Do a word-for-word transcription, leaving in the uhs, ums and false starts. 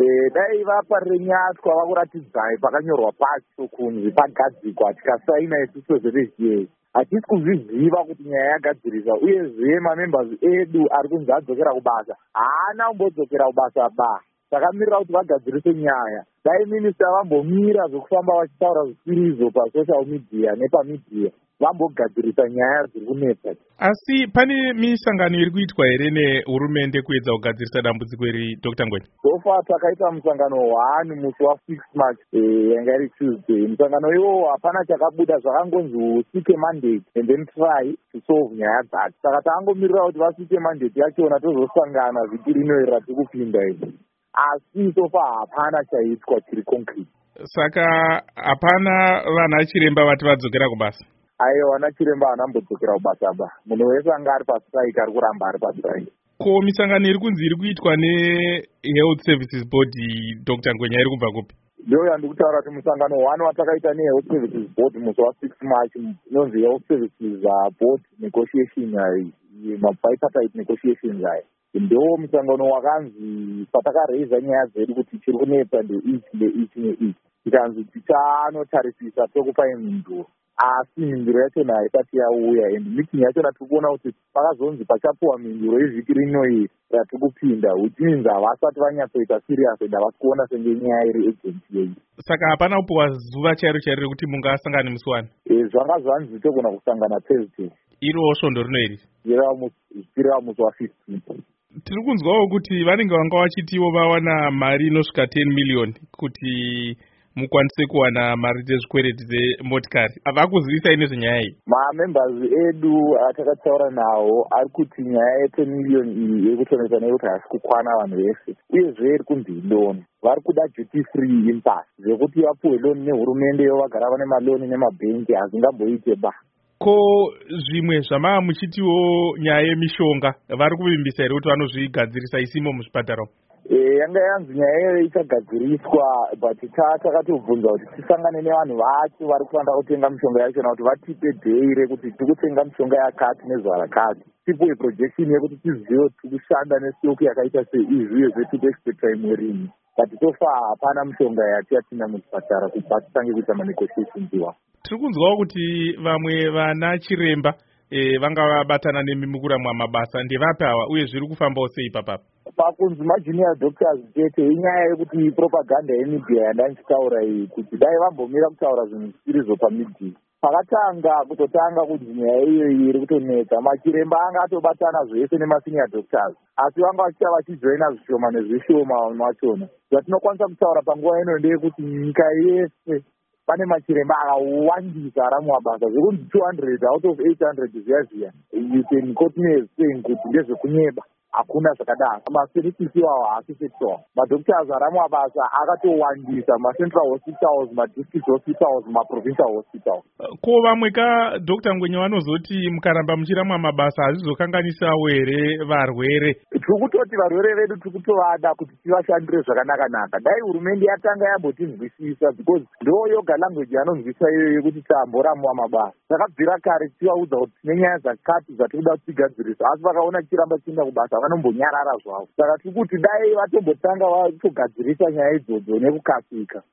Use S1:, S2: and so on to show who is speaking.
S1: dai vaparire nyatwa vakuratidzai pakanyorwa pacho kunzi pagadzikwa tikasaina isusu zvezviye hatisi kuzviziva kuti nyaya yagadzirisa uyezve mamembers edu ari kunzi adzokera kubasa haana kumbodzokera kubasa ba takamirira kuti vagadzirise nyaya dai minista vambomira zvokufamba vachitaura zvisirizo pasocial media nepamidia vambogadzirisa nyaya dziri kunetsa.
S2: Asi pane misangano iri kuitwa here nehurumende kuedza kugadzirisa dambudziko iri Doctor Ngwenya?
S1: So far takaita musangano one musi wa6 March yanga iri Tuesday. Musangano iwowo hapana chakabuda zvakangonzi usike mandate and then try to solve nyaya dzacho. Saka takangomirira kuti vasike mandate yachona tozosangana vhiki rinoerera tikupinda izvi. Asi so far hapana chaitwa chiri concrete.
S2: Saka hapana vana chiremba vati vadzokera kubasa?
S1: Aiwa, vana chiremba havanambodzokera kubasa ba. Munhu wese anga ari pastrike ari kuramba ari pastrike.
S2: Ko misangano iri kunzi iri kuitwa neHealth Services Board Doctor Ngwenya iri kubva kupi?
S1: Ndo yandikutaura kuti musangano one watakaita neHealth Services Board musi wa6 March inonzi Health Services Board negotiation mabipartite negotiations aya. Ndo musangano wakanzi patakareiza nyaya dzedu kuti chiri kunetsa ndeichi ndeichi neichi tikanzi tichanotarisisa tokupa mhinduro asi mhinduro yachona haisati yauya and meeting yachona tiri kuona kuti pakazonzi pachapuwa mhinduro yevhiki rino iyi ratiri kupinda which means havasati vanyatsoita serious and havasi kuona senge nyaya iri urgent yeyi.
S2: Saka hapana kupuwa zuva chairo chairo rekuti mungasangane musi wani?
S1: Zvanga zvanzi togona kusangana Thursday.
S2: Iro svondo rino iri?
S1: Zviriva musi wa15.
S2: Tiri kunzwawo kuti vanenge vanga vachitiwo vawana mari inosvika ten million kuti mukwanise kuwana mari dzezvikwereti dzemotikari. Havakuzivisa ine zvenyaya iyi?
S1: Mamembers edu atakataura nawo ari kuti nyaya ye10 million iyi iri kutonesa nekuti hasi kukwana vanhu vese uyezve iri kunzi loan. Vari kuda duty free impasse zvekuti vapuwe loan nehurumende yo vagara vane maloni nemabhengi hazingamboite ba.
S2: Ko zvimwe zvamava muchitiwo nyaya yemishonga vari kuvimbisa here kuti vanozvigadzirisa isimo muzvipatara?
S1: E, yanga yanzi nyaya iyoyo ichagadziriswa but takatobvunza kuti tisangane nevanhu vacho vari kufanira kutenga mishonga yachona kuti vatipe dhei rekuti tiri kutenga mishonga yakati nezuva rakati tipuwe projection yekuti tizive kuti tiri kushanda nestoku yakaita seizvi uyezve tiri kuexpecta imwe rimwe but so far hapana mishonga yati yatinda muzvipatara kuti titange kuita manegotiations iwapo.
S2: Tiri kunzwawo kuti vamwe vana chiremba e, vanga vabatana nemi mukuramwa mabasa ndevapi ava uye zviri kufambawo sei papapa?
S1: Pakunzi majunior doctors chete inyaya yekuti propaganda yemedia yandandichitaura iyi kuti dai vambomira kutaura zvinhu zvisirizo pamedia. Pakatanga kutotanga kuti nyaya iyo iri kutonetsa machiremba anga atobatana zvese nemasenior doctors asi vanga vachiita vachijoina zvishoma nezvishoma vanhu vachona. Zvatinokwanisa kutaura panguva ino ndeyekuti nyika yese pane machiremba akawandisa aramwa basa zvekunzi two hundred out of eight hundred zviya zviya you can quote me as saying kuti ndezvekunyeba hakuna zvakadaro. Maserikisi iwawo haasisetiwa madoctors aramwa basa akatowandisa macentral hospitals madistrict hospitals maprovincial hospitals.
S2: Ko vamwe ka Doctor Ngwenya vanozoti mukaramba muchiramwa mabasa hazvizokanganisawo here varwere?
S1: Tiri kutoti varwere vedu tiri kutovada kuti tivashandire zvakanaka-naka. Dai hurumende yatanga yambotinzwisisa because ndo yoga language yanonzwisa iyoyo yekuti tamboramwa mabasa. Takabvira kare tivaudza kuti tine nyaya dzakati dzatiri kuda kutigadzirisa asi vakaona tichiramba tichienda kubasa vanombonyarara zvavo. Saka tiri kuti dai vatombotanga vatogadzirisa nyaya idzodzo nekukasika